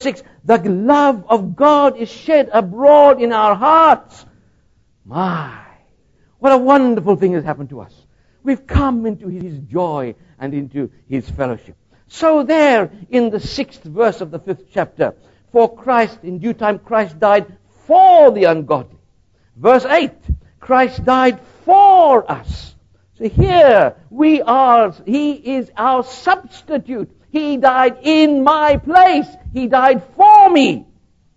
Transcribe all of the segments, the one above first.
6, the love of God is shed abroad in our hearts. My, what a wonderful thing has happened to us. We've come into His joy and into His fellowship. So there, in the 6th verse of the 5th chapter, for Christ, in due time, Christ died for the ungodly. Verse 8, Christ died for us. So here we are, He is our substitute. He died in my place. He died for me.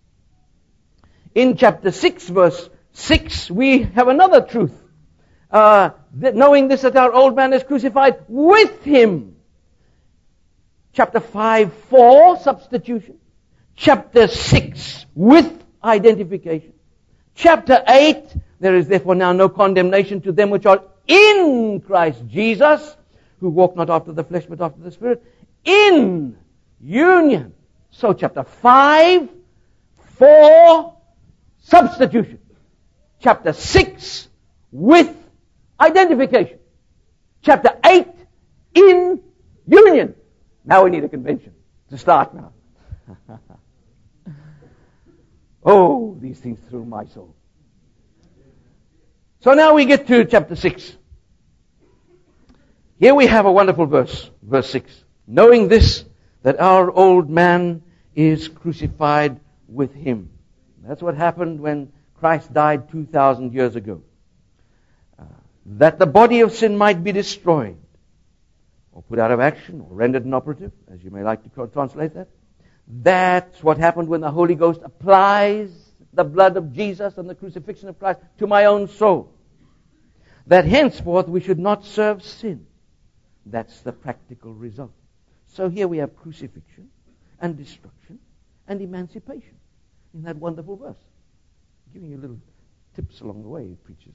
In chapter 6, verse 6, we have another truth. That knowing this, that our old man is crucified with Him. Chapter 5, for substitution. Chapter 6, with identification. Chapter 8, there is therefore now no condemnation to them which are in Christ Jesus, who walk not after the flesh but after the Spirit, in union. So chapter 5, for substitution. Chapter 6, with identification. Chapter 8, in union. Now we need a convention to start now. Oh, these things thrill my soul. So now we get to chapter 6. Here we have a wonderful verse, verse 6. Knowing this, that our old man is crucified with Him. That's what happened when Christ died 2,000 years ago. That the body of sin might be destroyed, or put out of action, or rendered inoperative, as you may like to translate that. That's what happened when the Holy Ghost applies the blood of Jesus and the crucifixion of Christ to my own soul. That henceforth we should not serve sin. That's the practical result. So here we have crucifixion and destruction and emancipation in that wonderful verse. I'm giving you little tips along the way, preachers.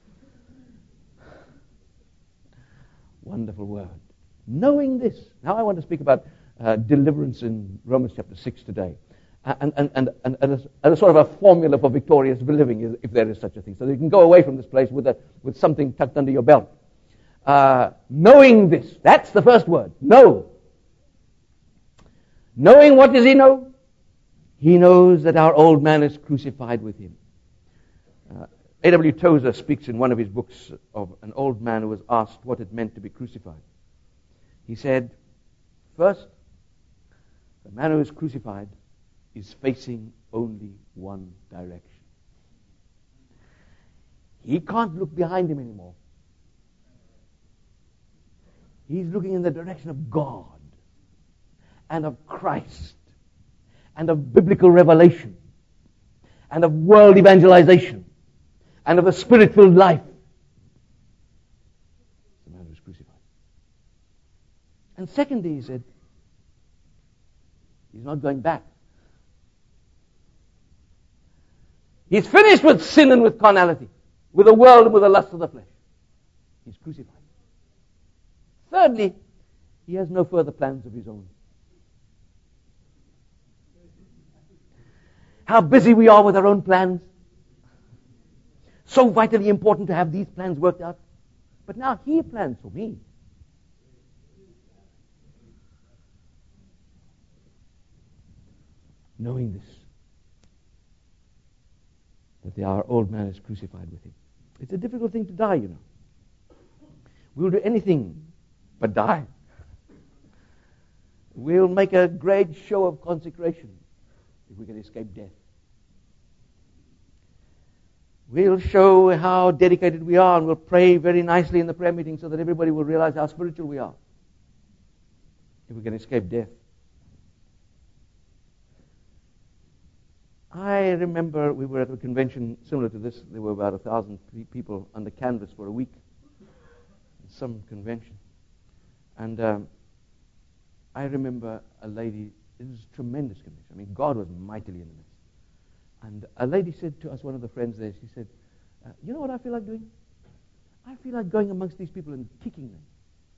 Wonderful word. Knowing this. Now I want to speak about deliverance in Romans chapter 6 today. And a sort of a formula for victorious living, if there is such a thing. So that you can go away from this place with something tucked under your belt. Knowing this. That's the first word. Know. Knowing, what does he know? He knows that our old man is crucified with him. A.W. Tozer speaks in one of his books of an old man who was asked what it meant to be crucified. He said, first, the man who is crucified is facing only one direction. He can't look behind him anymore. He's looking in the direction of God and of Christ and of biblical revelation and of world evangelization and of a spirit-filled life. The man who is crucified. And secondly, he said, he's not going back. He's finished with sin and with carnality, with the world and with the lust of the flesh. He's crucified. Thirdly, he has no further plans of his own. How busy we are with our own plans. So vitally important to have these plans worked out. But now he plans for me. Knowing this, that our old man is crucified with him. It's a difficult thing to die, you know. We'll do anything but die. We'll make a great show of consecration if we can escape death. We'll show how dedicated we are, and we'll pray very nicely in the prayer meeting so that everybody will realize how spiritual we are if we can escape death. I remember we were at a convention similar to this. There were about 1,000 people under canvas for a week. Some convention. And I remember a lady, it was a tremendous convention. I mean, God was mightily in the midst. And a lady said to us, one of the friends there, she said, you know what I feel like doing? I feel like going amongst these people and kicking them.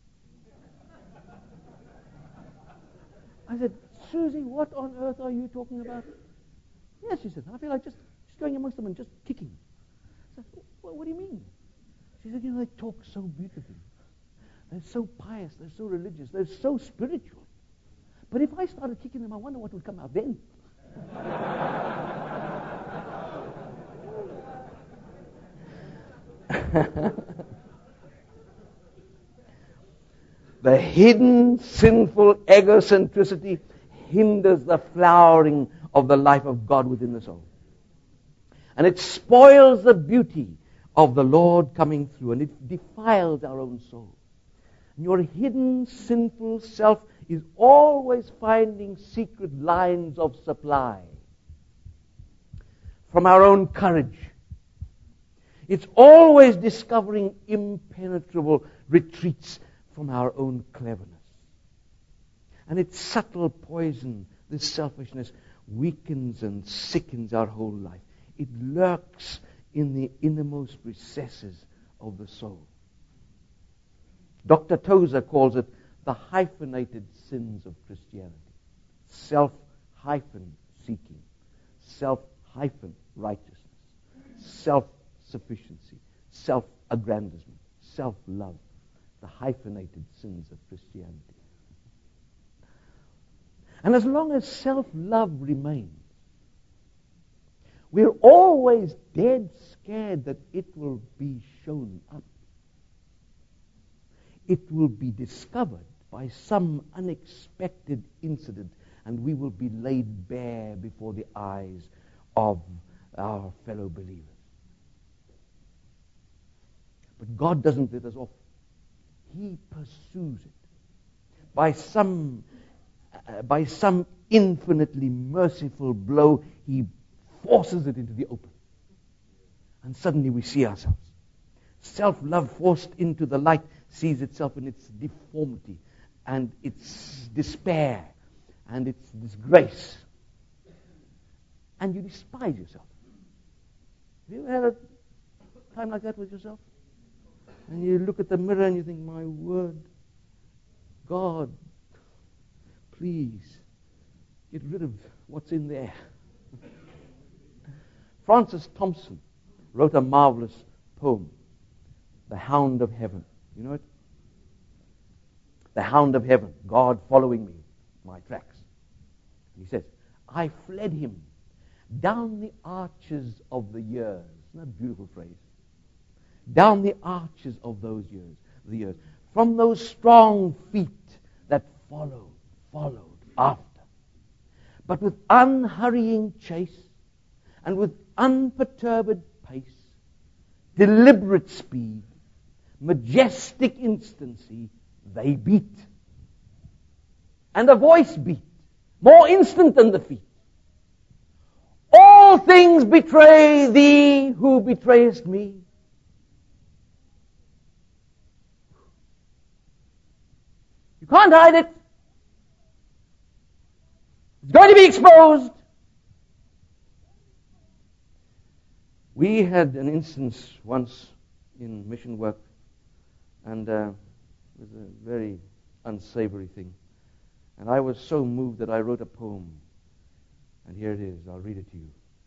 I said, Susie, what on earth are you talking about? Yes, she said, I feel like just going amongst them and just kicking them. I said, what do you mean? She said, you know, they talk so beautifully. They're so pious, they're so religious, they're so spiritual. But if I started kicking them, I wonder what would come out then. The hidden sinful egocentricity hinders the flowering of the life of God within the soul. And it spoils the beauty of the Lord coming through, and it defiles our own soul. And your hidden sinful self is always finding secret lines of supply from our own courage. It's always discovering impenetrable retreats from our own cleverness. And its subtle poison, this selfishness, weakens and sickens our whole life. It lurks in the innermost recesses of the soul. Dr. Tozer calls it the hyphenated sins of Christianity. Self-seeking, self-righteousness, self-sufficiency, self-aggrandizement, self-love, the hyphenated sins of Christianity. And as long as self-love remains, we're always dead scared that it will be shown up. It will be discovered by some unexpected incident, and we will be laid bare before the eyes of our fellow believers. But God doesn't let us off. He pursues it by some infinitely merciful blow. He forces it into the open. And suddenly we see ourselves. Self-love forced into the light sees itself in its deformity and its despair and its disgrace. And you despise yourself. Have you ever had a time like that with yourself? And you look at the mirror and you think, my word, God, please get rid of what's in there. Francis Thompson wrote a marvelous poem, The Hound of Heaven. You know it? The Hound of Heaven, God following me, my tracks. He says, I fled him down the arches of the years. Isn't that a beautiful phrase? Down the arches of those years, the years. From those strong feet that followed after. But with unhurrying chase and with unperturbed pace, deliberate speed, majestic instancy, they beat. And a voice beat, more instant than the feet. All things betray thee who betrayest me. You can't hide it. It's going to be exposed. We had an instance once in mission work, and it was a very unsavory thing. And I was so moved that I wrote a poem. And here it is. I'll read it to you.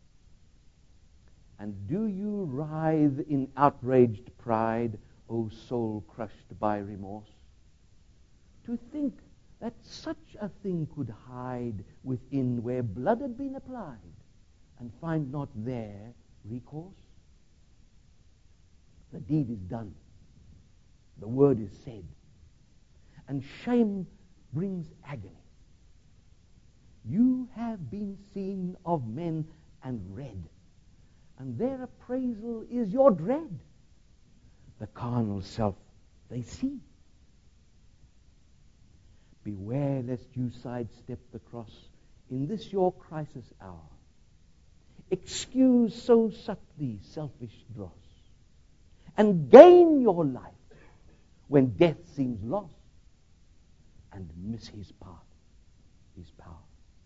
And do you writhe in outraged pride, O soul crushed by remorse? To think that such a thing could hide within where blood had been applied, and find not there recourse? The deed is done. The word is said. And shame brings agony. You have been seen of men and read, and their appraisal is your dread. The carnal self they see. Beware lest you sidestep the cross in this your crisis hour. Excuse so subtly selfish dross, and gain your life when death seems lost, and miss his path, his power.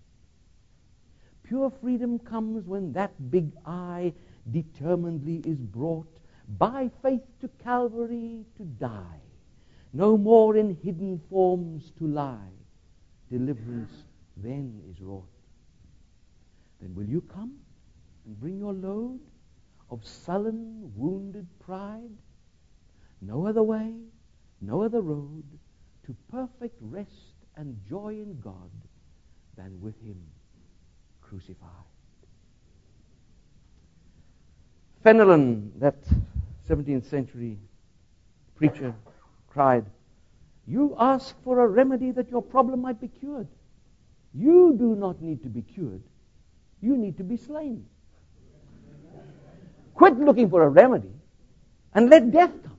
Pure freedom comes when that big I determinedly is brought by faith to Calvary to die. No more in hidden forms to lie. Deliverance then is wrought. Then will you come and bring your load of sullen, wounded pride? No other way, no other road to perfect rest and joy in God than with him crucified. Fenelon, that 17th century preacher, cried, "You ask for a remedy that your problem might be cured. You do not need to be cured. You need to be slain. Quit looking for a remedy and let death come."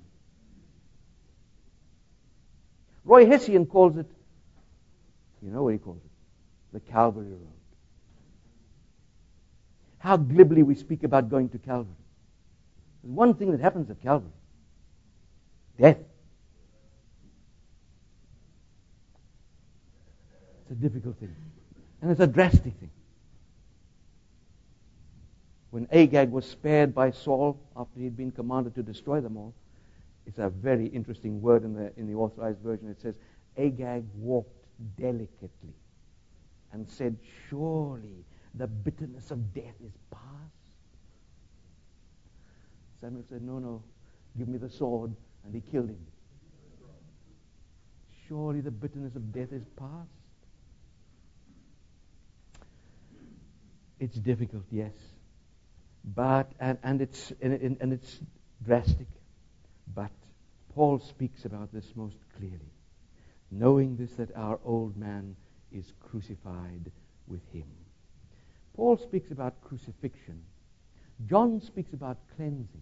Roy Hession calls it, you know what he calls it? The Calvary Road. How glibly we speak about going to Calvary. There's one thing that happens at Calvary. Death. It's a difficult thing. And it's a drastic thing. When Agag was spared by Saul after he'd been commanded to destroy them all, it's a very interesting word in the Authorized Version. It says, Agag walked delicately and said, "Surely the bitterness of death is past." Samuel said, "No, give me the sword," and he killed him. Surely the bitterness of death is past. It's difficult, yes, but and it's drastic. But Paul speaks about this most clearly, knowing this, that our old man is crucified with him. Paul speaks about crucifixion. John speaks about cleansing.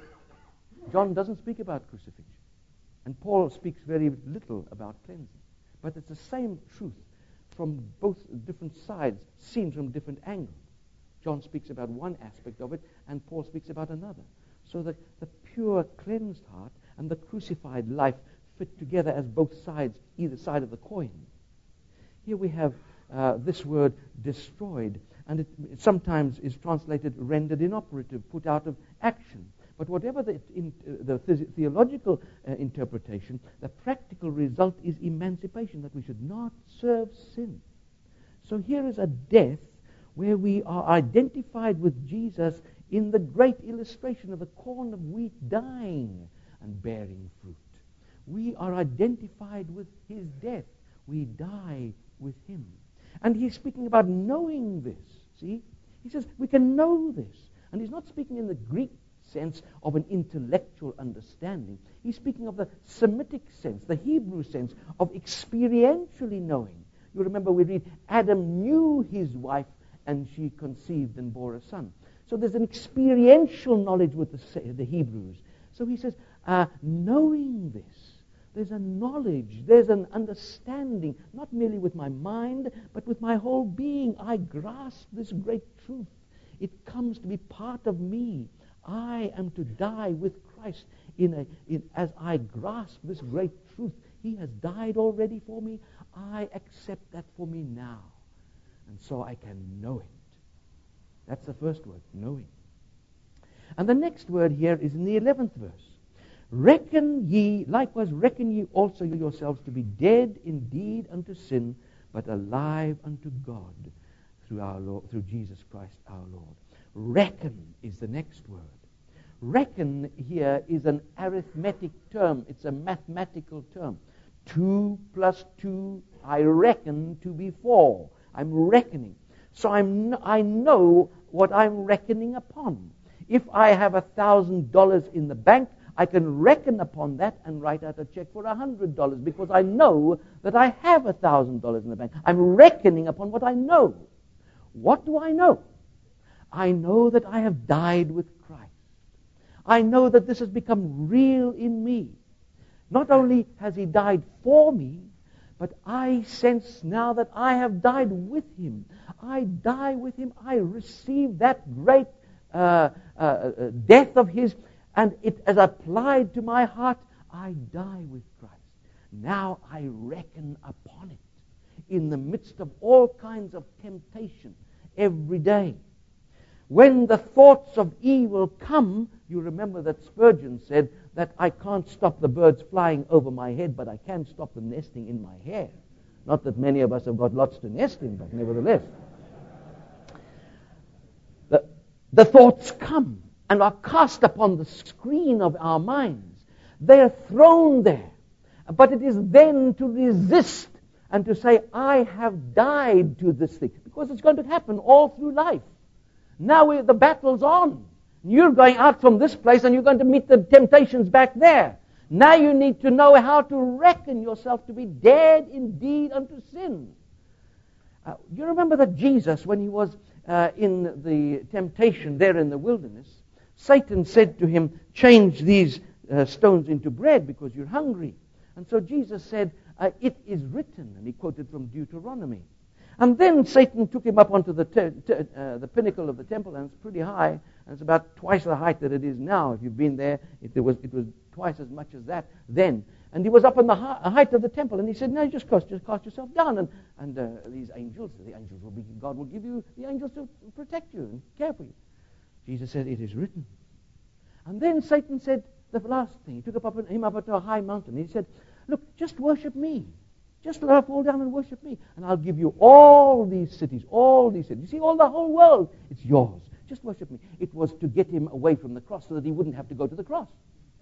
John doesn't speak about crucifixion. And Paul speaks very little about cleansing. But it's the same truth from both different sides, seen from different angles. John speaks about one aspect of it, and Paul speaks about another. So that the pure cleansed heart and the crucified life fit together as both sides, either side of the coin. Here we have this word destroyed, and it sometimes is translated rendered inoperative, put out of action. But whatever the theological interpretation, the practical result is emancipation, that we should not serve sin. So here is a death where we are identified with Jesus in the great illustration of the corn of wheat dying and bearing fruit. We are identified with his death. We die with him. And he's speaking about knowing this. See? He says we can know this. And he's not speaking in the Greek sense of an intellectual understanding. He's speaking of the Semitic sense, the Hebrew sense of experientially knowing. You remember we read, Adam knew his wife and she conceived and bore a son. So there's an experiential knowledge with the Hebrews. So he says, knowing this, there's a knowledge, there's an understanding, not merely with my mind, but with my whole being. I grasp this great truth. It comes to be part of me. I am to die with Christ as I grasp this great truth. He has died already for me. I accept that for me now. And so I can know it. That's the first word, knowing. And the next word here is in the 11th verse. Likewise reckon ye also yourselves to be dead indeed unto sin, but alive unto God through Jesus Christ our Lord. Reckon is the next word. Reckon here is an arithmetic term. It's a mathematical term. 2 plus 2, I reckon to be 4. I'm reckoning. So I know what I'm reckoning upon. If I have $1,000 in the bank, I can reckon upon that and write out a check for $100 because I know that I have $1,000 in the bank. I'm reckoning upon what I know. What do I know? I know that I have died with Christ. I know that this has become real in me. Not only has he died for me, but I sense now that I have died with him. I die with him. I receive that great death of his, and it as applied to my heart, I die with Christ. Now I reckon upon it in the midst of all kinds of temptation every day. When the thoughts of evil come, you remember that Spurgeon said that I can't stop the birds flying over my head, but I can stop them nesting in my hair. Not that many of us have got lots to nest in, but nevertheless. The thoughts come and are cast upon the screen of our minds. They are thrown there. But it is then to resist and to say, I have died to this thing. because it's going to happen all through life. Now the battle's on. You're going out from this place and you're going to meet the temptations back there. Now you need to know how to reckon yourself to be dead indeed unto sin. You remember that Jesus, when he was in the temptation there in the wilderness, Satan said to him, change these stones into bread because you're hungry. And so Jesus said, it is written, and he quoted from Deuteronomy. And then Satan took him up onto the pinnacle of the temple, and it's pretty high, and it's about twice the height that it is now. If you've been there, it was twice as much as that then. And he was up on the height of the temple, and he said, no, just cast yourself down, and these angels, God will give you the angels to protect you and care for you. Jesus said, it is written. And then Satan said the last thing. He took him up onto a high mountain. He said, look, just worship me. Just fall down and worship me, and I'll give you all these cities, You see, the whole world, it's yours. Just worship me. It was to get him away from the cross so that he wouldn't have to go to the cross.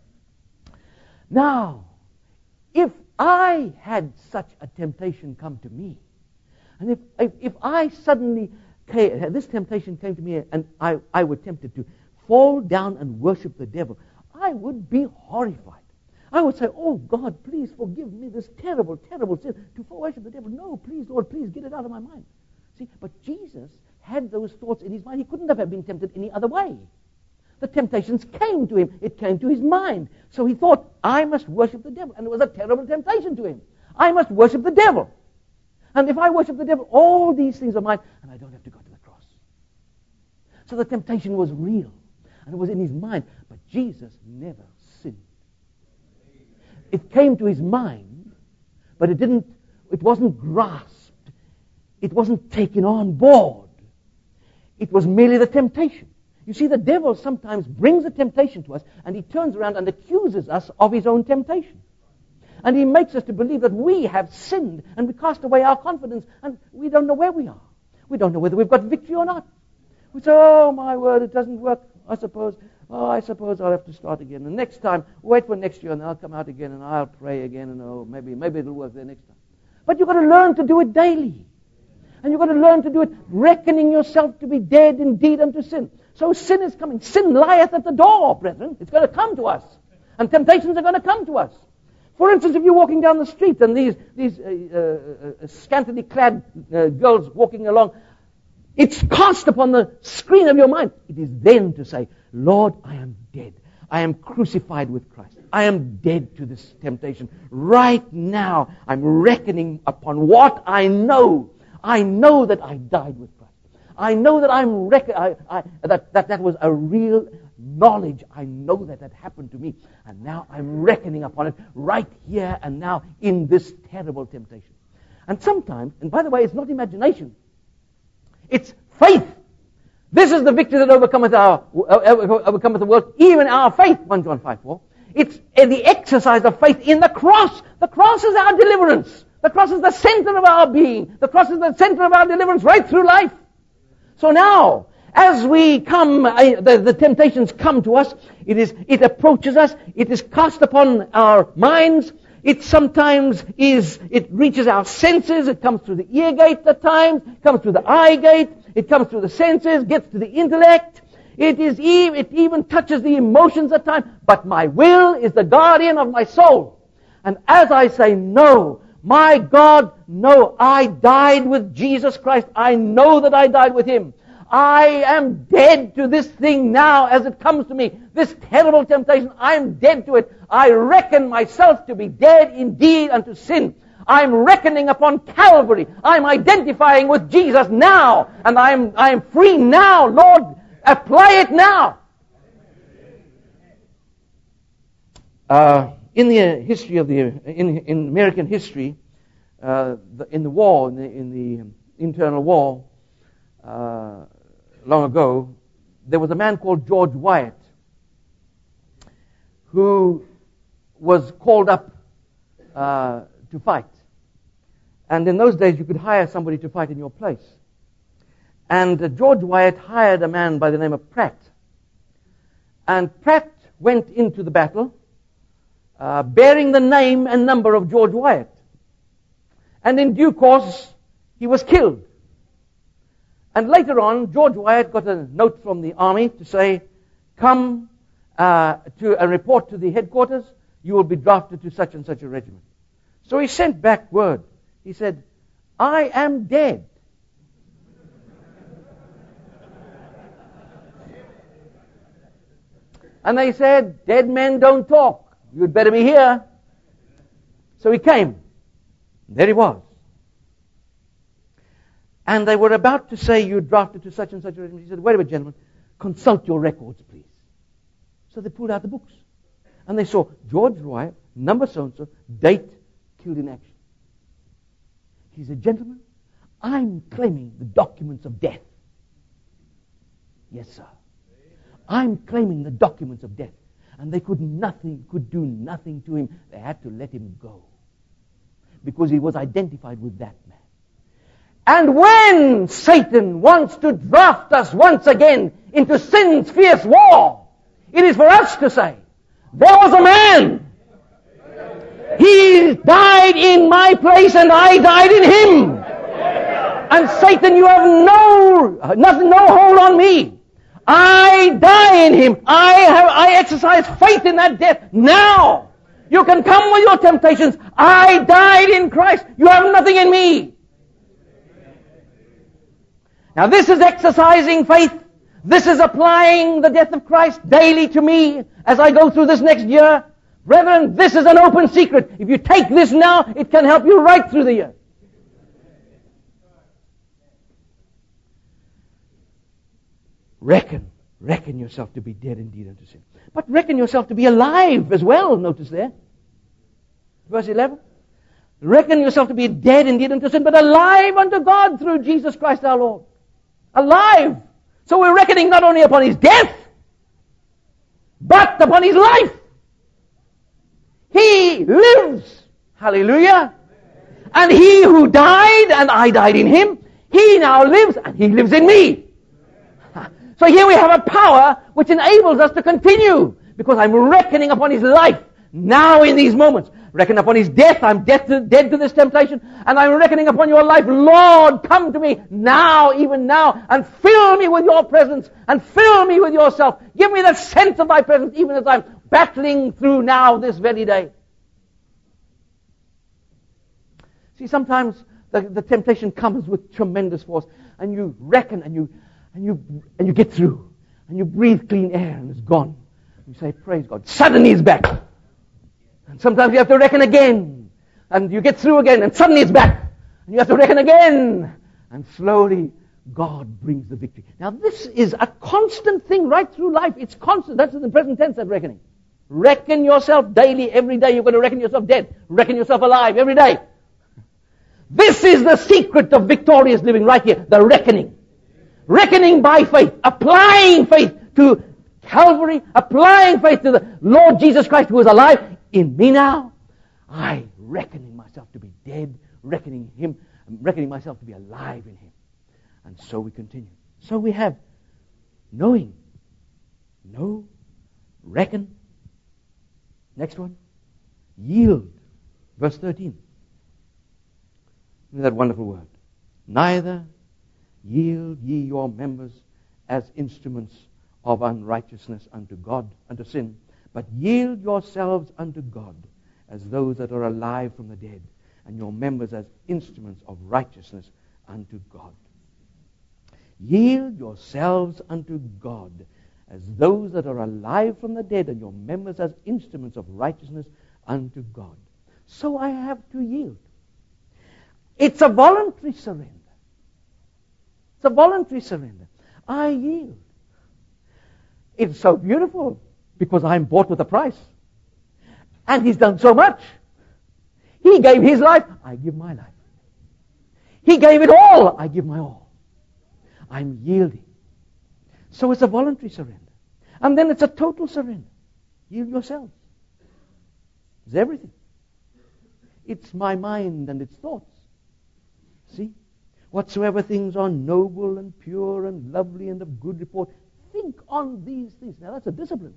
Now, if I had such a temptation come to me, and if I suddenly this temptation came to me and I were tempted to fall down and worship the devil, I would be horrified. I would say, oh God, please forgive me this terrible, terrible sin to worship the devil. No, please, Lord, please get it out of my mind. See, but Jesus had those thoughts in his mind. He couldn't have been tempted any other way. The temptations came to him. It came to his mind. So he thought, I must worship the devil. And it was a terrible temptation to him. I must worship the devil. And if I worship the devil, all these things are mine, and I don't have to go to the cross. So the temptation was real, and it was in his mind. But Jesus never sinned. It came to his mind, but it wasn't grasped. It wasn't taken on board. It was merely the temptation. You see, the devil sometimes brings a temptation to us, and he turns around and accuses us of his own temptation. And he makes us to believe that we have sinned, and we cast away our confidence, and we don't know where we are. We don't know whether we've got victory or not. We say, oh, my word, it doesn't work, I suppose. Oh, I suppose I'll have to start again. And next time, wait for next year, and I'll come out again, and I'll pray again, and oh, maybe it'll work there next time. But you've got to learn to do it daily. And you've got to learn to do it reckoning yourself to be dead indeed unto sin. So sin is coming. Sin lieth at the door, brethren. It's going to come to us. And temptations are going to come to us. For instance, if you're walking down the street and these scantily clad girls walking along, it's cast upon the screen of your mind. It is then to say, Lord, I am dead. I am crucified with Christ. I am dead to this temptation. Right now, I'm reckoning upon what I know. I know that I died with Christ. I know that that was a real knowledge. I know that happened to me. And now I'm reckoning upon it right here and now in this terrible temptation. And sometimes, and by the way, it's not imagination. It's faith. This is the victory that overcometh the world, even our faith, 1 John 5:4. It's the exercise of faith in the cross. The cross is our deliverance. The cross is the center of our being. The cross is the center of our deliverance right through life. So now, as we come, the temptations come to us, it approaches us, it is cast upon our minds, it sometimes it reaches our senses, it comes through the ear gate at times, it comes through the eye gate, it comes through the senses, gets to the intellect, it even touches the emotions at times, but my will is the guardian of my soul. And as I say no, my God, no, I died with Jesus Christ. I know that I died with Him. I am dead to this thing now as it comes to me. This terrible temptation, I am dead to it. I reckon myself to be dead indeed unto sin. I'm reckoning upon Calvary. I'm identifying with Jesus now. And I'm free now. Lord, apply it now. In the history of in American history, in the war, in the internal war, long ago, there was a man called George Wyatt who was called up to fight. And in those days, you could hire somebody to fight in your place. And George Wyatt hired a man by the name of Pratt. And Pratt went into the battle bearing the name and number of George Wyatt. And in due course, he was killed. And later on, George Wyatt got a note from the army to say, come to a report to the headquarters, you will be drafted to such and such a regiment. So he sent back word. He said, I am dead. And they said, dead men don't talk. You'd better be here. So he came. There he was. And they were about to say, you're drafted to such and such a regiment. He said, wait a minute, gentlemen. Consult your records, please. So they pulled out the books. And they saw George Wyatt, number so-and-so, date, killed in action. He said, gentlemen, I'm claiming the documents of death. Yes, sir. I'm claiming the documents of death. And they could do nothing to him. They had to let him go. Because he was identified with that man. And when Satan wants to draft us once again into sin's fierce war, it is for us to say, there was a man. He died in my place and I died in him. And Satan, you have no hold on me. I die in him. I exercise faith in that death. Now, you can come with your temptations. I died in Christ. You have nothing in me. Now this is exercising faith. This is applying the death of Christ daily to me as I go through this next year. Brethren, this is an open secret. If you take this now, it can help you right through the year. Reckon yourself to be dead indeed unto sin. But reckon yourself to be alive as well, notice there. Verse 11. Reckon yourself to be dead indeed unto sin, but alive unto God through Jesus Christ our Lord. Alive. So we're reckoning not only upon his death, but upon his life. He lives. Hallelujah. And he who died, and I died in him, he now lives, and he lives in me. So here we have a power which enables us to continue, because I'm reckoning upon his life now in these moments. Reckon upon his death, I'm dead to this temptation, and I'm reckoning upon your life. Lord, come to me now, even now, and fill me with your presence, and fill me with yourself. Give me the sense of thy presence, even as I'm battling through now this very day. See, sometimes the temptation comes with tremendous force, and you reckon, and you get through, and you breathe clean air, and it's gone. You say, praise God. Suddenly it's back. And sometimes you have to reckon again, and you get through again, and suddenly it's back. And you have to reckon again, and slowly God brings the victory. Now this is a constant thing right through life. It's constant. That's in the present tense, that reckoning. Reckon yourself daily, every day. You've got to reckon yourself dead. Reckon yourself alive every day. This is the secret of victorious living right here. The reckoning. Reckoning by faith. Applying faith to Calvary. Applying faith to the Lord Jesus Christ who is alive in me now. I reckoning myself to be dead. Reckoning myself to be alive in him. And so we continue. So we have knowing. Know. Reckon. Next one. Yield. Verse 13. That wonderful word. Neither yield ye your members as instruments of unrighteousness unto God, unto sin, but yield yourselves unto God as those that are alive from the dead, and your members as instruments of righteousness unto God. Yield yourselves unto God as those that are alive from the dead, and your members as instruments of righteousness unto God. So I have to yield. It's a voluntary surrender. It's a voluntary surrender. I yield. It's so beautiful because I'm bought with a price. And he's done so much. He gave his life. I give my life. He gave it all. I give my all. I'm yielding. So it's a voluntary surrender. And then it's a total surrender. Yield yourselves. It's everything. It's my mind and its thoughts. See? Whatsoever things are noble and pure and lovely and of good report, think on these things. Now that's a discipline.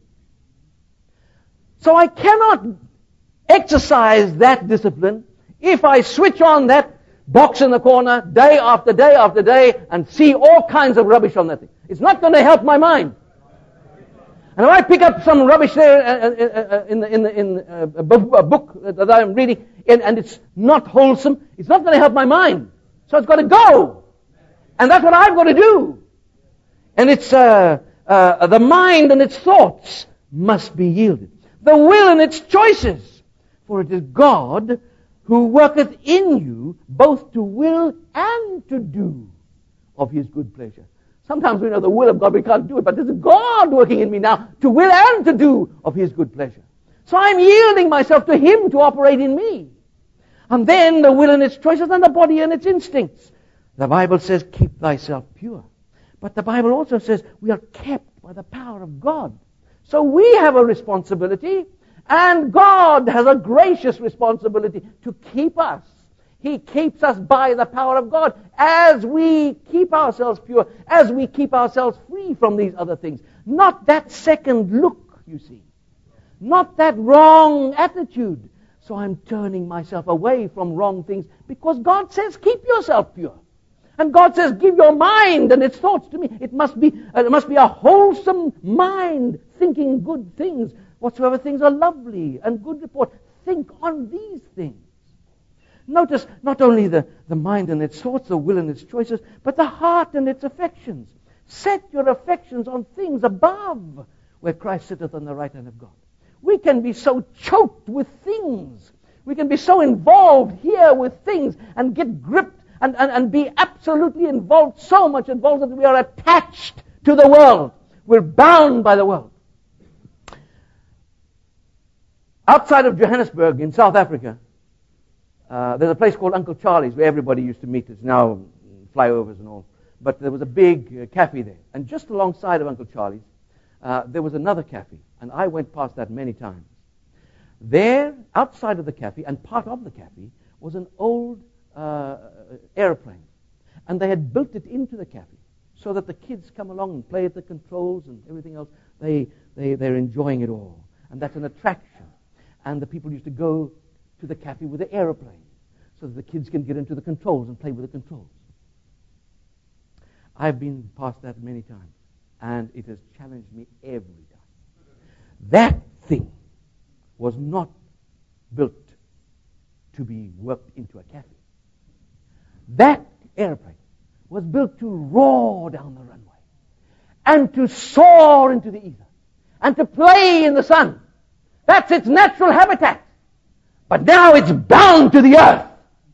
So I cannot exercise that discipline if I switch on that box in the corner day after day after day and see all kinds of rubbish on that thing. It's not going to help my mind. And if I pick up some rubbish there in a book that I'm reading, and it's not wholesome, it's not going to help my mind. So it's got to go. And that's what I've got to do. And it's the mind and its thoughts must be yielded. The will and its choices. For it is God who worketh in you both to will and to do of His good pleasure. Sometimes we know the will of God, we can't do it, but this is God working in me now to will and to do of His good pleasure. So I'm yielding myself to Him to operate in me. And then the will and its choices and the body and its instincts. The Bible says, keep thyself pure. But the Bible also says we are kept by the power of God. So we have a responsibility, and God has a gracious responsibility to keep us. He keeps us by the power of God as we keep ourselves pure, as we keep ourselves free from these other things. Not that second look, you see. Not that wrong attitude. So I'm turning myself away from wrong things because God says, keep yourself pure. And God says, give your mind and its thoughts to me. It must be a wholesome mind, thinking good things. Whatsoever things are lovely and good report, think on these things. Notice not only the mind and its thoughts, the will and its choices, but the heart and its affections. Set your affections on things above, where Christ sitteth on the right hand of God. We can be so choked with things. We can be so involved here with things and get gripped and be absolutely involved, so much involved that we are attached to the world. We're bound by the world. Outside of Johannesburg in South Africa, there's a place called Uncle Charlie's where everybody used to meet. It's now flyovers and all. But there was a big cafe there. And just alongside of Uncle Charlie's, there was another cafe. And I went past that many times. There, outside of the cafe, and part of the cafe, was an old airplane. And they had built it into the cafe so that the kids come along and play at the controls and everything else. They're enjoying it all. And that's an attraction. And the people used to go to the cafe with the aeroplane so that the kids can get into the controls and play with the controls. I've been past that many times, and it has challenged me every time. That thing was not built to be worked into a cafe. That airplane was built to roar down the runway and to soar into the ether and to play in the sun. That's its natural habitat. But now it's bound to the earth.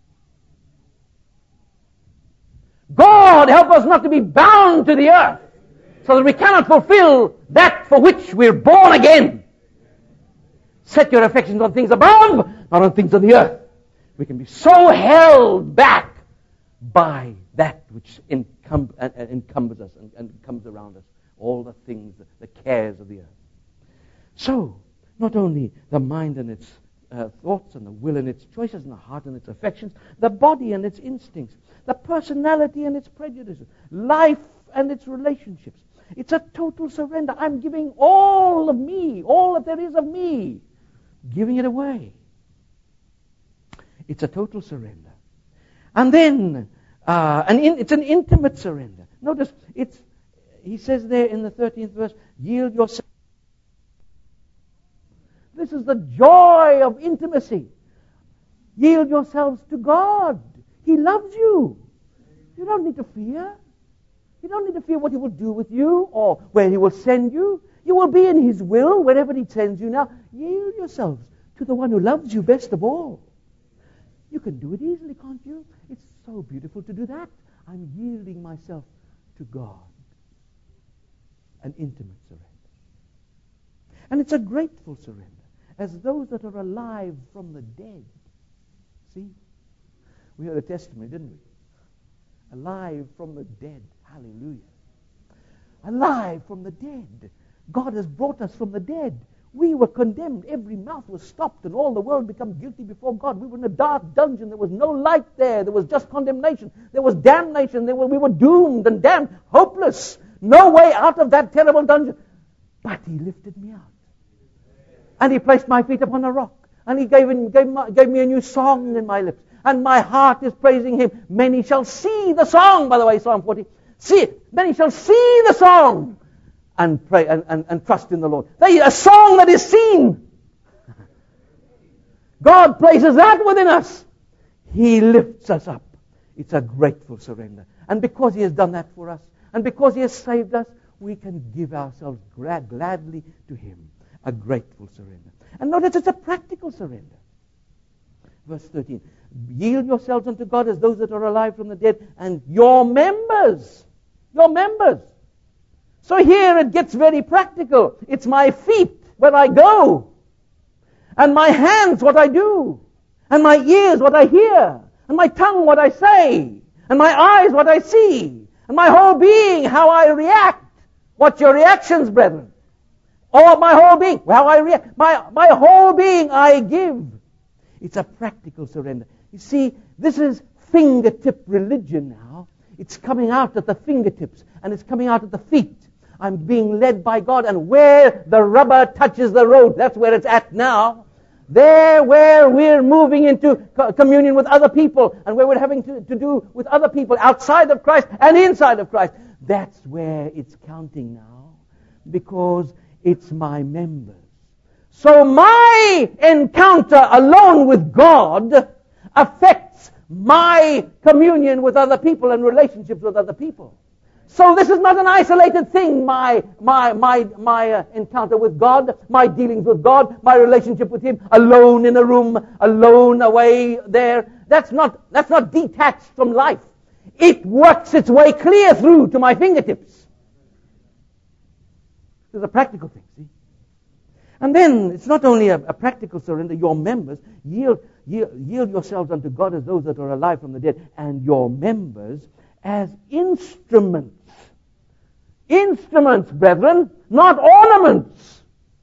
God help us not to be bound to the earth so that we cannot fulfill that for which we're born again. Set your affections on things above, not on things on the earth. We can be so held back by that which encumbers us and comes around us. All the things, the cares of the earth. So, not only the mind and its thoughts and the will and its choices and the heart and its affections, the body and its instincts, the personality and its prejudices, life and its relationships. It's a total surrender. I'm giving all of me, all that there is of me, giving it away. It's a total surrender. And then, it's an intimate surrender. Notice, he says there in the 13th verse, yield yourself. This is the joy of intimacy. Yield yourselves to God. He loves you. You don't need to fear. You don't need to fear what He will do with you or where He will send you. You will be in His will wherever He sends you. Now, yield yourselves to the one who loves you best of all. You can do it easily, can't you? It's so beautiful to do that. I'm yielding myself to God. An intimate surrender. And it's a grateful surrender, as those that are alive from the dead. See? We heard a testimony, didn't we? Alive from the dead. Hallelujah. Alive from the dead. God has brought us from the dead. We were condemned. Every mouth was stopped and all the world became guilty before God. We were in a dark dungeon. There was no light there. There was just condemnation. There was damnation. We were doomed and damned. Hopeless. No way out of that terrible dungeon. But He lifted me out. And He placed my feet upon a rock. And He gave me a new song in my lips. and my heart is praising Him. Many shall see the song, by the way, Psalm 40. See it. Many shall see the song and pray and trust in the Lord. A song that is seen. God places that within us. He lifts us up. It's a grateful surrender. And because He has done that for us, and because He has saved us, we can give ourselves gladly to Him. A grateful surrender. And notice it's a practical surrender. Verse 13. Yield yourselves unto God as those that are alive from the dead, and your members. Your members. So here it gets very practical. It's my feet where I go, and my hands what I do, and my ears what I hear, and my tongue what I say, and my eyes what I see, and my whole being how I react. What's your reactions, brethren? Or my whole being, how I react. My whole being I give. It's a practical surrender. You see, this is fingertip religion now. It's coming out at the fingertips, and it's coming out at the feet. I'm being led by God, and where the rubber touches the road, that's where it's at now. There where we're moving into communion with other people, and where we're having to do with other people outside of Christ and inside of Christ. That's where it's counting now, because it's my members. So my encounter alone with God affects my communion with other people and relationships with other people. So this is not an isolated thing, my encounter with God, my dealings with God, my relationship with Him, alone in a room, alone away there. That's not detached from life. It works its way clear through to my fingertips. It's a practical thing, see? And then, it's not only a practical surrender, your members, yield yourselves unto God as those that are alive from the dead, and your members as instruments. Instruments, brethren, not ornaments.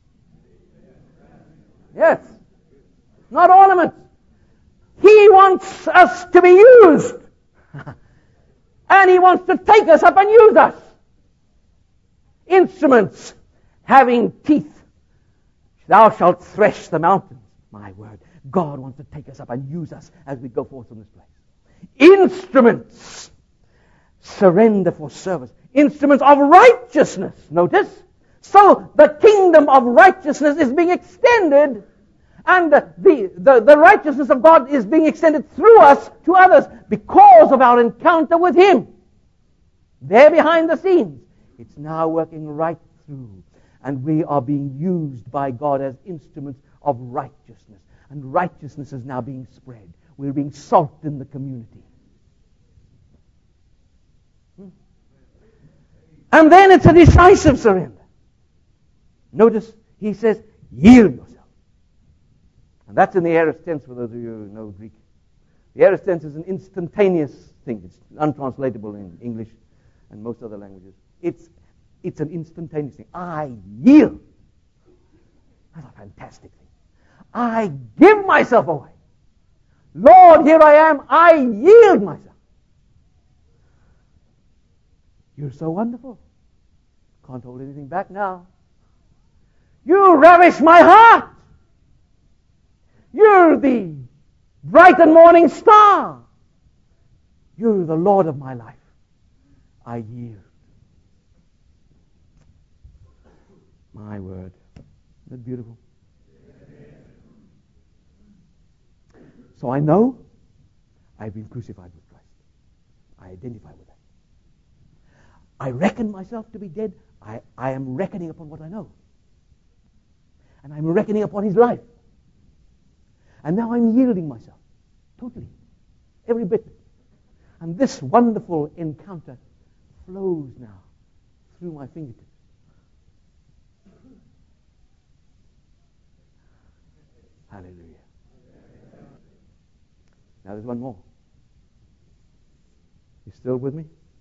Yes, not ornaments. He wants us to be used. And He wants to take us up and use us. Instruments having teeth. Thou shalt thresh the mountains. My word. God wants to take us up and use us as we go forth from this place. Instruments. Surrender for service. Instruments of righteousness. Notice. So the kingdom of righteousness is being extended, and the righteousness of God is being extended through us to others because of our encounter with Him. There behind the scenes. It's now working right through. And we are being used by God as instruments of righteousness. And righteousness is now being spread. We're being salt in the community. And then it's a decisive surrender. Notice he says, yield yourself. And that's in the aorist tense for those of you who know Greek. The aorist tense is an instantaneous thing. It's untranslatable in English and most other languages. It's an instantaneous thing. I yield. That's a fantastic thing. I give myself away. Lord, here I am. I yield myself. You're so wonderful. Can't hold anything back now. You ravish my heart. You're the bright and morning star. You're the Lord of my life. I yield. My word. Isn't that beautiful? So I know I've been crucified with Christ. I identify with that. I reckon myself to be dead. I am reckoning upon what I know. And I'm reckoning upon His life. And now I'm yielding myself. Totally. Every bit. And this wonderful encounter flows now through my fingertips. Hallelujah. Now there's one more. You still with me?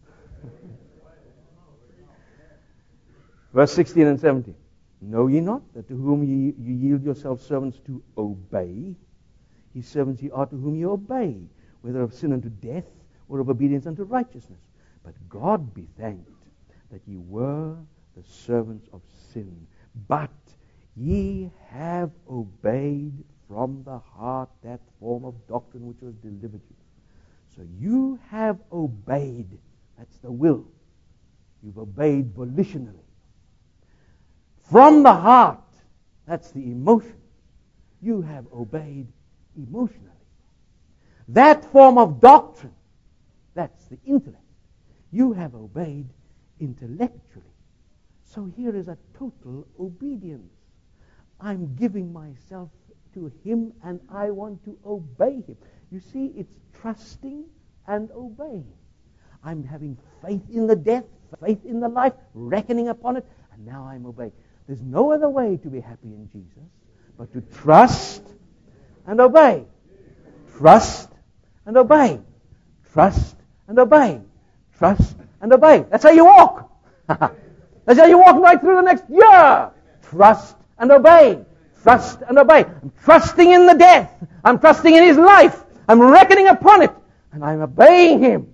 Verse 16 and 17. Know ye not that to whom you yield yourselves servants to obey, His servants ye are to whom ye obey, whether of sin unto death or of obedience unto righteousness. But God be thanked that ye were the servants of sin, but ye have obeyed from the heart that form of doctrine which was delivered you. So you have obeyed. That's the will. You've obeyed volitionally. From the heart, that's the emotion. You have obeyed emotionally. That form of doctrine, that's the intellect. You have obeyed intellectually. So here is a total obedience. I'm giving myself to Him and I want to obey Him. You see, it's trusting and obeying. I'm having faith in the death, faith in the life, reckoning upon it, and now I'm obeying. There's no other way to be happy in Jesus but to trust and obey. Trust and obey. Trust and obey. Trust and obey. That's how you walk. That's how you walk right through the next year. Trust and obey. Trust and obey. I'm trusting in the death. I'm trusting in His life. I'm reckoning upon it. And I'm obeying Him.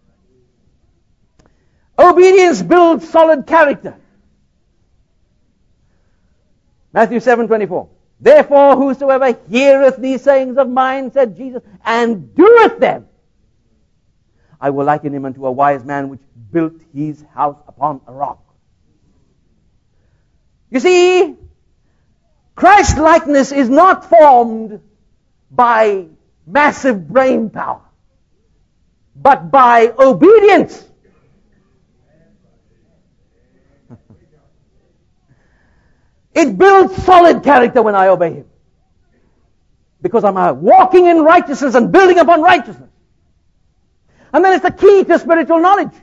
Obedience builds solid character. Matthew 7:24. Therefore, whosoever heareth these sayings of mine, said Jesus, and doeth them, I will liken him unto a wise man which built his house upon a rock. You see, Christ-likeness is not formed by massive brain power, but by obedience. It builds solid character when I obey Him. Because I'm walking in righteousness and building upon righteousness. And then it's the key to spiritual knowledge.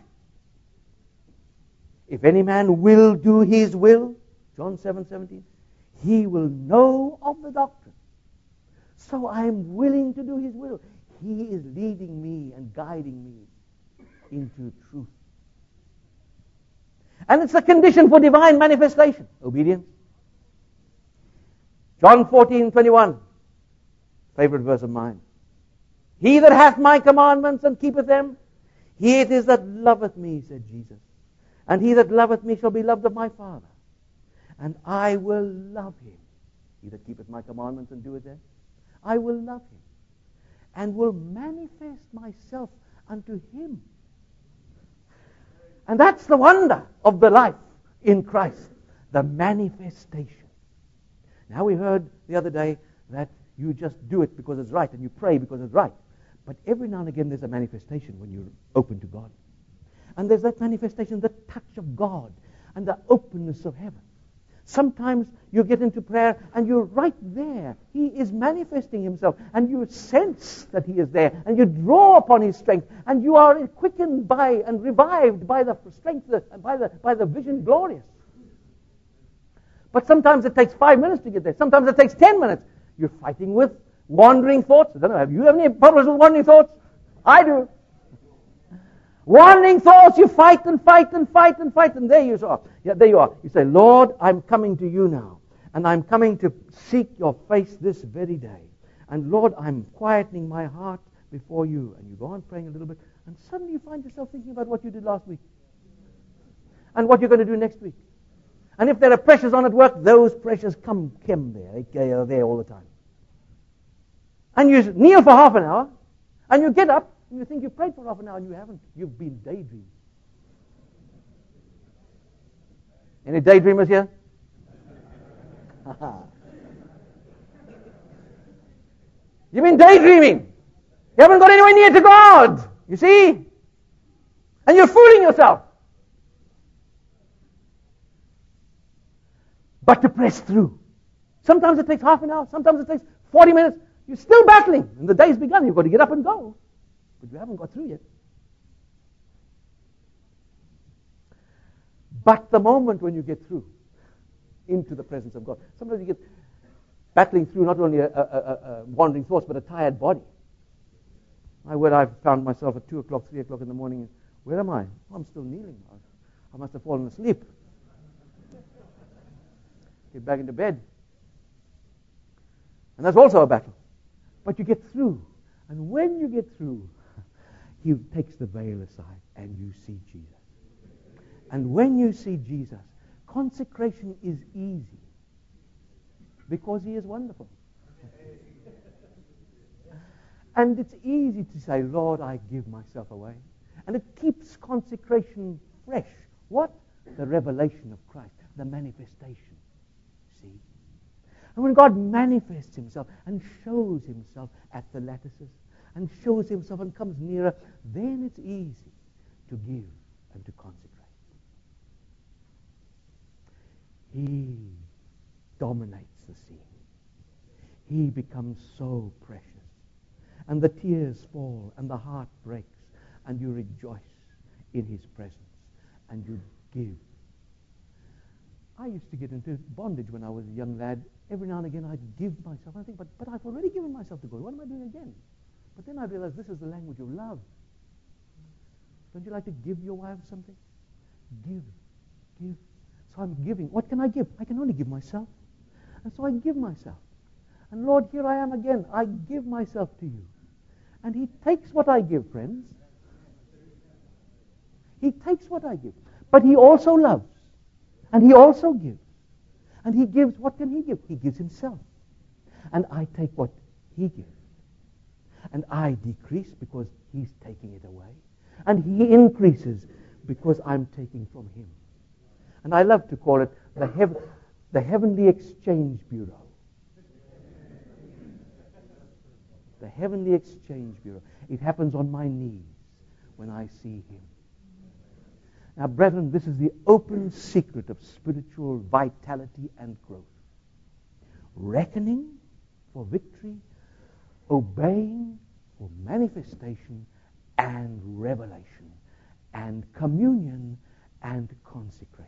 If any man will do his will, John 7:17, he will know of the doctrine. So I am willing to do His will. He is leading me and guiding me into truth. And it's a condition for divine manifestation. Obedience. John 14:21, favorite verse of mine. He that hath my commandments and keepeth them, he it is that loveth me, said Jesus. And he that loveth me shall be loved of my Father. And I will love him. He that keepeth my commandments and doeth them, I will love him. And will manifest myself unto him. And that's the wonder of the life in Christ. The manifestation. Now we heard the other day that you just do it because it's right and you pray because it's right. But every now and again there's a manifestation when you're open to God. And there's that manifestation, the touch of God and the openness of heaven. Sometimes you get into prayer and you're right there. He is manifesting Himself and you sense that He is there and you draw upon His strength and you are quickened by and revived by the strength, by the vision glorious. But sometimes it takes 5 minutes to get there. Sometimes it takes 10 minutes. You're fighting with wandering thoughts. I don't know, have you any problems with wandering thoughts? I do. Wandering thoughts, you fight and fight and fight and fight, and there you are. Yeah, there you are. You say, Lord, I'm coming to you now, and I'm coming to seek your face this very day. And Lord, I'm quietening my heart before you. And you go on praying a little bit, and suddenly you find yourself thinking about what you did last week, and what you're going to do next week. And if there are pressures on at work, those pressures come there. They are there all the time. And you kneel for half an hour, and you get up, and you think you prayed for half an hour, and you haven't. You've been daydreaming. Any daydreamers here? You've been daydreaming. You haven't got anywhere near to God. You see? And you're fooling yourself. But to press through. Sometimes it takes half an hour. Sometimes it takes 40 minutes. You're still battling. And the day's begun. You've got to get up and go. But you haven't got through yet. But the moment when you get through into the presence of God, sometimes you get battling through not only a wandering thoughts, but a tired body. I've found myself at 2 o'clock, 3 o'clock in the morning. Where am I? Oh, I'm still kneeling. I must have fallen asleep. Get back into bed. And that's also a battle. But you get through. And when you get through, He takes the veil aside and you see Jesus. And when you see Jesus, consecration is easy. Because He is wonderful. And it's easy to say, Lord, I give myself away. And it keeps consecration fresh. What? The revelation of Christ, the manifestation. See? And when God manifests himself and shows himself at the lattices and shows himself and comes nearer, then it's easy to give and to consecrate. He dominates the scene. He becomes so precious. And the tears fall and the heart breaks and you rejoice in his presence and you give. I used to get into bondage when I was a young lad. Every now and again I'd give myself. I think, but I've already given myself to God. What am I doing again? But then I realized this is the language of love. Don't you like to give your wife something? Give. So I'm giving. What can I give? I can only give myself. And so I give myself. And Lord, here I am again. I give myself to you. And he takes what I give, friends. He takes what I give. But he also loves. And he also gives. And he gives, what can he give? He gives himself. And I take what he gives. And I decrease because he's taking it away. And he increases because I'm taking from him. And I love to call it the Heavenly Exchange Bureau. The Heavenly Exchange Bureau. It happens on my knees when I see him. Now, brethren, this is the open secret of spiritual vitality and growth. Reckoning for victory, obeying for manifestation and revelation, and communion and consecration.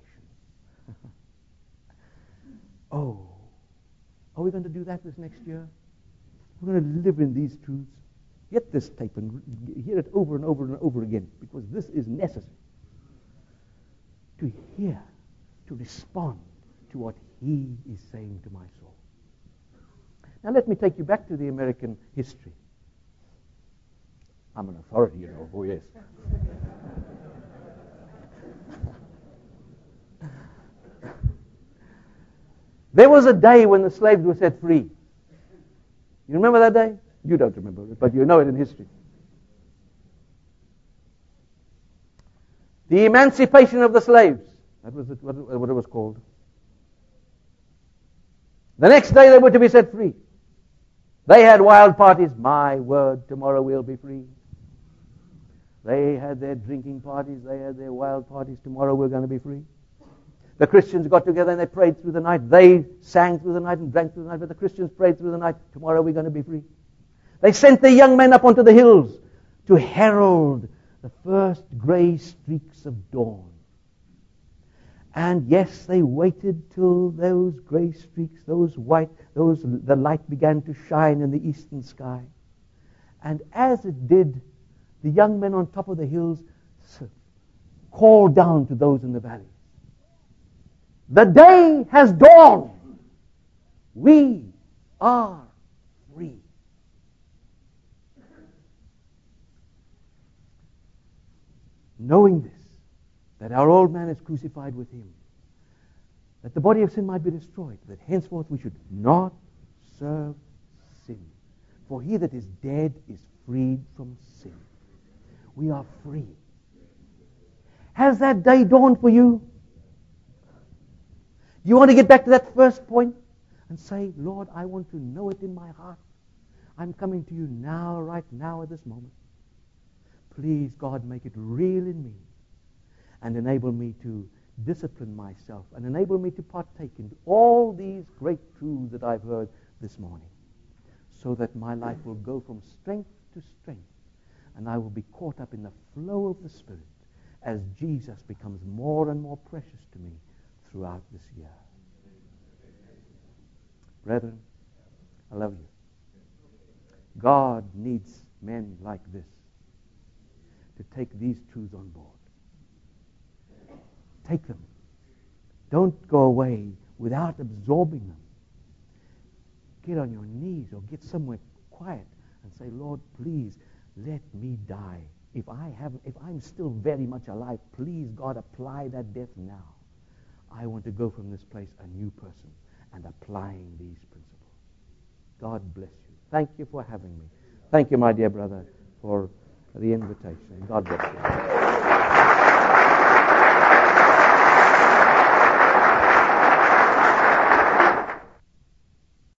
Oh, are we going to do that this next year? We're going to live in these truths. Get this tape and hear it over and over and over again, because this is necessary. To hear, to respond to what he is saying to my soul. Now let me take you back to the American history. I'm an authority, you know. Oh, yes. There was a day when the slaves were set free. You remember that day? You don't remember it, but you know it in history. The emancipation of the slaves. That was what it was called. The next day they were to be set free. They had wild parties. My word, tomorrow we'll be free. They had their drinking parties. They had their wild parties. Tomorrow we're going to be free. The Christians got together and they prayed through the night. They sang through the night and drank through the night, but the Christians prayed through the night. Tomorrow we're going to be free. They sent the young men up onto the hills to herald the first grey streaks of dawn. And yes, they waited till those grey streaks, the light began to shine in the eastern sky. And as it did, the young men on top of the hills called down to those in the valley. The day has dawned. We are free. Knowing this, that our old man is crucified with him, that the body of sin might be destroyed, that henceforth we should not serve sin. For he that is dead is freed from sin. We are free. Has that day dawned for you? You want to get back to that first point and say, Lord, I want to know it in my heart. I'm coming to you now, right now, at this moment. Please, God, make it real in me and enable me to discipline myself and enable me to partake in all these great truths that I've heard this morning, so that my life will go from strength to strength and I will be caught up in the flow of the Spirit as Jesus becomes more and more precious to me throughout this year. Brethren, I love you. God needs men like this to take these truths on board. Take them. Don't go away without absorbing them. Get on your knees or get somewhere quiet and say, Lord, please let me die. If I'm still very much alive, please, God, apply that death now. I want to go from this place a new person and applying these principles. God bless you. Thank you for having me. Thank you, my dear brother, for the invitation. God bless you.